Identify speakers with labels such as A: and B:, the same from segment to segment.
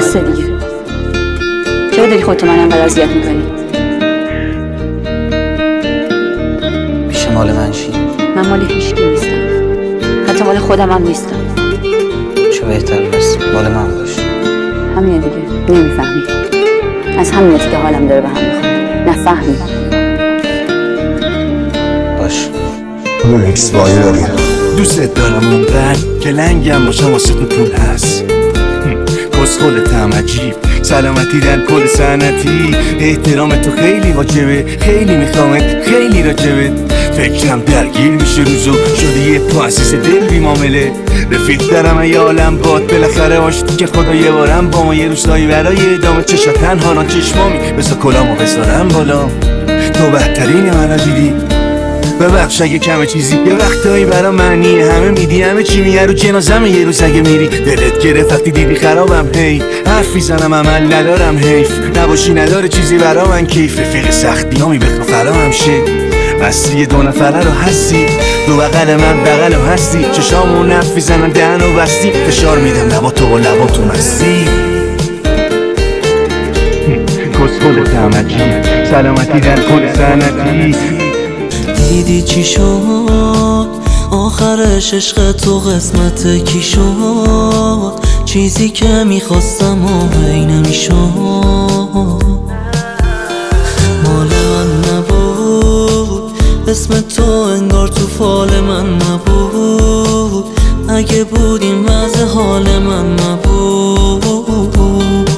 A: بسه دیگه. چرا داری خودتو من انقدر اذیت میکنی؟
B: میشه مال من چی؟
A: من مال هیچکی نیستم، حتی مال خودم هم نیستم.
B: چه بهتر بس مال من باش.
A: همینه دیگه، نمیفهمی. از همینه که حالم داره به هم میخوره. نفهمی.
B: باش
C: ایکس وایری
D: دوست دارم اونقدر که لنگم باشم واسه تو پول هست. کسخلتم عجیب، سلامتی در کل سنتی. احترام تو خیلی واجبه، خیلی میخوامت، خیلی راجبه. فکرم درگیر میشه روزو، شده یه مؤسس دل بی معامله. رفیق دارم یه عالم باد، بالاخره آشتی که خدا یه بارم با ما یه روزایی برای ادامه. چشا تنها چشمامی بسا کلامو بذارم بالا. تو بهترین منو دیدی، ببخش اگه کمه چیزی. یه وقتایی برا معنی همه میدی، همه چی میگه رو جنازم. یه روز اگه میری دلت گرفت وقتی دیدی خرابم. هی حرف میزنم عمل ندارم، حیف نباشی نداره چیزی برا من کیف. رفیق سختیامی به تو فرامم شه، اصلی دو نفره رو هستی. دو بغل من بغل رو هستی، چشامو نف میزنن دهن و بستی. فشار میدم لبا تو و لبا تو مستی. کسخلتم عجیب، سلامتی در کل سنتی.
E: دیدی چی شد آخرش، عشق تو قسمت کی شد؟ چیزی که میخواستم و هی نمیشد. مال من نبود، اسم تو انگار تو فال من نبود. اگه بود این وضع حال من نبود.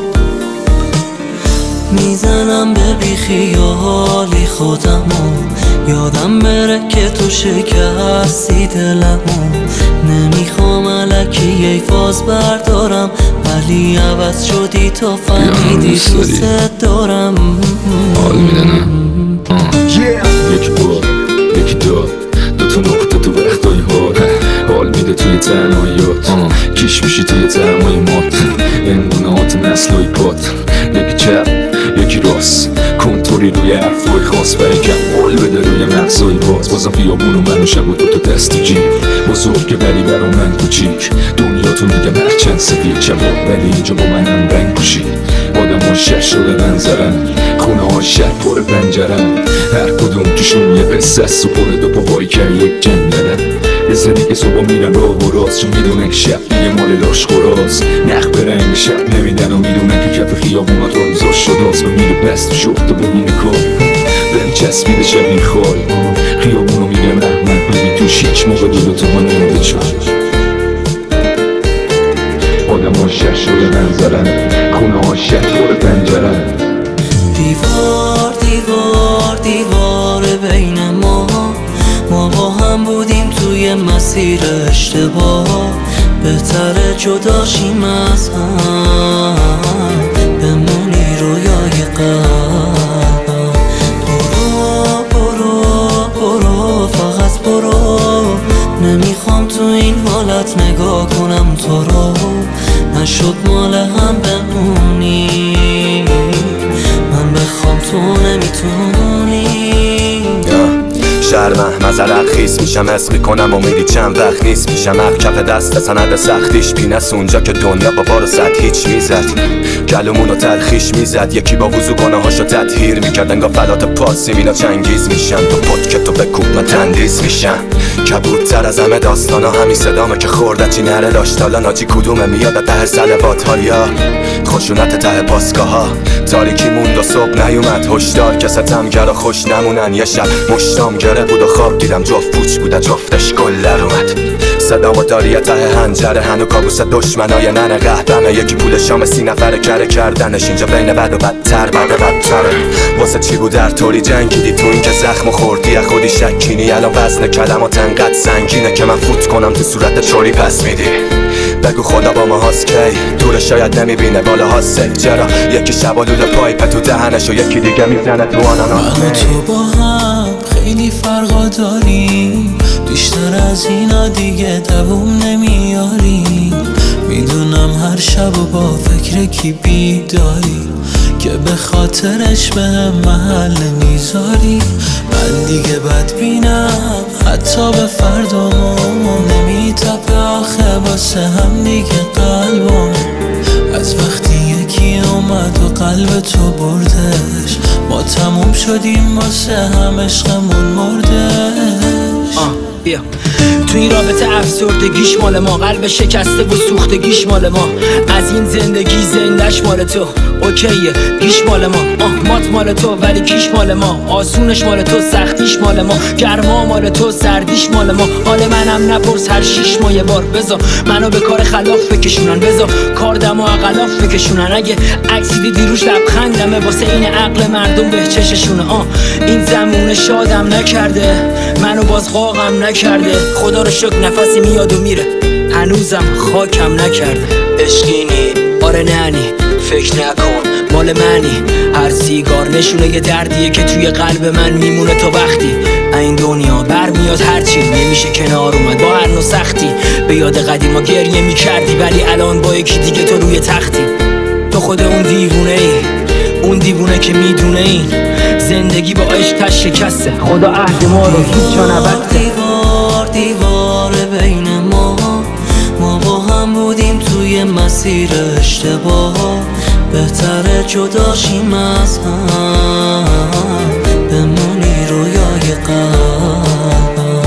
E: میزنم به بیخیالی خودمو، یادم بره که تو شکستی دلمو. نمیخوام الکی یه فاز بردارم، ولی عوض شدی تا فهمیدی دوست دارم.
F: حال میده نه؟ یکی بار یکی داد، دوتا نقطه تو وقتای حال میده توی تنهاییات. کش میشی توی ترمای مات، امونات نسلای پات. یکی چپ یکی راست، کنتوری روی حرفای خاص. برای کم حال بده روی مغزای باز. بازم خیابون و من و شب و دوتا دستی جیب. بزرگه ولی برا من کوچیک، دنیا تو میگم هرچند سفید شباب، ولی اینجا با منم رنگ پوشید. آدم ها شهر شده منظرن، خونه ها شهر پر پنجرن. هر کدوم توشون یه قصه است و پر دو پاوایی که یک جنگلن. یه سری که صبح میرن راه و راست، چون میدونن که شب دیگه مال لاش خوراست. نخ به رنگ شب نمیدن و میدونن که کف خیابونات روزا شداست. و میره بست و شخت و ببینه کار بهم چسبیده شبیه خال. خیابونو میگن رحمت، ببین توش هیچ موقع دلوتا ها نمده چار. آدم ها شهر شده منظرن، خونه ها شهر پر پنجرن.
E: دیوار دیوار دیوار بین ما با هم بودیم توی مسیر اشتباه. بهتره جداشیم از هم، بمونی رویای قلبم. برو برو برو فقط برو، نمیخوام تو این حالت نگاه کنم تو رو. نشد مال هم بمونی، من بخوام تو نمیتونی.
C: شهر محمزل خیس میشم، اسقی کنم امیدی چند وقت نیست میشم. حق کف دست سند سختیش پینست، اونجا که دنیا با بار و صد هیچ میزد. گلومونو تلخیش میزد، یکی با وضو گناه هاشو تطهیر میکرد. انگاه فلات پاسی مینا چنگیز میشن، تو پت که تو بکوب من تندیز میشم. کبودتر از همه داستانا همین صدامه که خوردتی نره داشت. حالا ناجی کدومه میاد ته سلوات ها یا خشونت ته پاسگاه ها. تاریکی موند و صبح نیومد، هشدار که ستمگرا خوش نمونن. یه شب مشتام گره بود و خواب دیدم جفت پوچ بوده، جفتش گل در اومد. صدا و داری ته هنجره، هنو کابوس دشمنای ننه قهبمه. یکی پول شام 30 نفره کره کردنش، اینجا بین بد و بدتر بده بدتره. واسه چی بود در طوری جنگیدی تو این که زخم خوردی از خودی شکینی؟ الان وزن کلمات انقدر سنگینه که من فوت کنم تو صورت چوری پس میدی. بگو خدا با ما هاست کی دوره، شاید نمیبینه بالا ها سیف. چرا یکی شبالول پایپ تو دهنش و یکی دیگه میزنه تو آناناس.
E: من و تو با هم خیلی فرقا داریم، بیشتر از اینا دیگه دووم نمیاریم. میدونم هر شب و با فکر کی بیداری، که به خاطرش به هم محل میذاری. من دیگه بدبینم حتی به فردامون، نمیتپه آخه واسه هم دیگه قلبم. از وقتی اومد و قلب تو بردش، ما تموم شدیم واسه هم عشقمون مردش.
G: بیا تو این رابطه افسردگیش مال ما، قلب شکسته و سوختگیش مال ما، از این زندگی زندش مال تو، اوکیه گیش مال ما، مات مال تو ولی کیش مال ما، آسونش مال تو سختیش مال ما، گرما مال تو سردیش مال ما، حال منم نپرس هر 6 ماه یه بار، بزا منو به کار خلاف بکشونن، بزا کار دم و اقلاف بکشونن، اگه عکسی دیدی روش لبخندمه واسه این عقل مردم به چششونه، این زمونه شادم نکرده منو باز قاقم نکرده، خدا رو شکر نفسی میاد و میره هنوزم خاکم نکرده، عشقینی آره ننی فکر نکن مال منی، هر سیگار نشونه یه دردیه که توی قلب من میمونه تا وقتی این دنیا برمیاد، هرچی نمیشه کنار اومد با هر نوع سختی، به یاد قدیما گریه میکردی ولی الان با یکی دیگه تو روی تختی، تو خود اون دیوونه ای، اون دیوونه که میدونه این زندگی با عشقش شکسته، خدا عهد ما رو هیچ جا نبسته.
E: دیوار بین ما با هم بودیم توی مسیر اشتباه، بهتره جدا شیم از هم، بمونی رویای قلبم،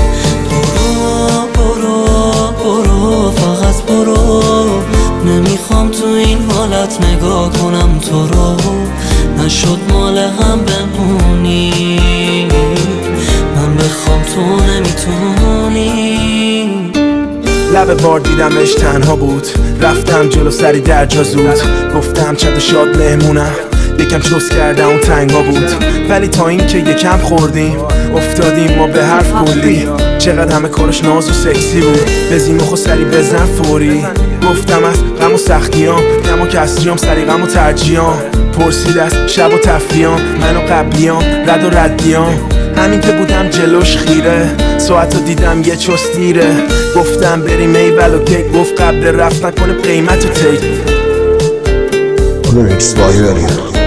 E: برو فقط برو، نمیخوام تو این حالت نگاه کنم تو رو، نشد مال هم بمونی، من بخوام تو نمیتونی.
D: لب بار دیدمش تنها بود، رفتم جلو سری در جا زود، گفتم چند شاد مهمونم، یکم چوس کردم اون تنگا بود، ولی تا این که یکم خوردیم افتادیم ما به حرف کلی، چقدر همه کارش ناز و سکسی بود، بزیم خود سری بزن فوری، گفتم از غم و سختیام غم و کسریام سری غم و ترجیام، پرسید از شب و تفریام من و قبلیام رد و ردیام، همین که بودم جلوش خیره ساعت رو دیدم یه چست دیره، گفتم بریم ایول و کیک، گفت قبل رفتن کنه قیمت و تیک.
H: Lyrics by Yuri.